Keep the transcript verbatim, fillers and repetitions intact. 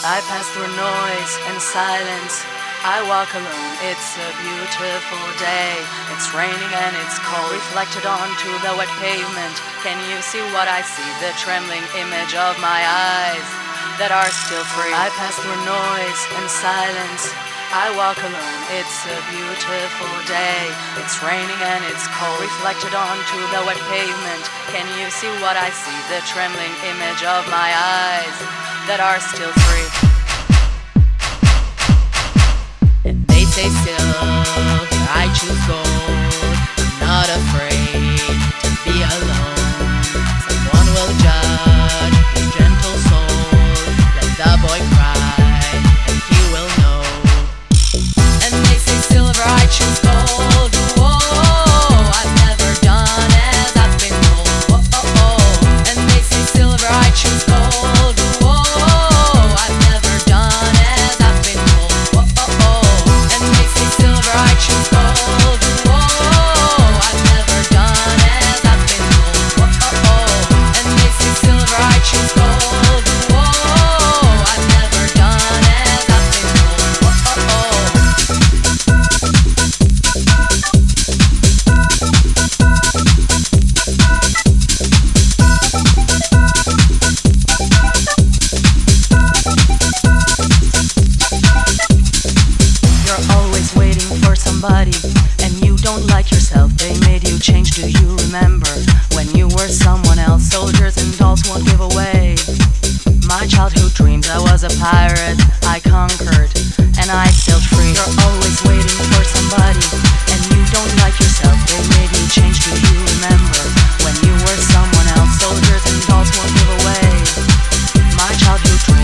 I pass through noise and silence. I walk alone, it's a beautiful day. It's raining and it's cold, reflected onto the wet pavement. Can you see what I see? The trembling image of my eyes that are still free. I pass through noise and silence. I walk alone, it's a beautiful day. It's raining and it's cold, reflected onto the wet pavement. Can you see what I see? The trembling image of my eyes that are still free. And they say still, I choose gold. I'm not afraid to be alone. Someone will judge his gentle soul. Let the boy cry, and he will know. And they say silver, I choose gold. Whoa, I've never done as I've been told. Oh, oh, oh. And they say silver, I choose gold. Whoa, I've never done as I've been told. Oh, oh, oh. And they say silver, I choose gold. Whoa, I've never done as I've been told. Oh, oh, oh. And they say silver, I choose gold. Whoa, I've never done as I've been told. Oh, oh, oh. You're always waiting for somebody, and you don't like yourself. They made you change, do you remember? When you were someone else, soldiers and dolls won't give away my childhood dreams. I was a pirate, I conquered, and I sailed free. You're always waiting for somebody, and you don't like yourself. They made you change, do you remember? When you were someone else, soldiers and dolls won't give away my childhood dreams.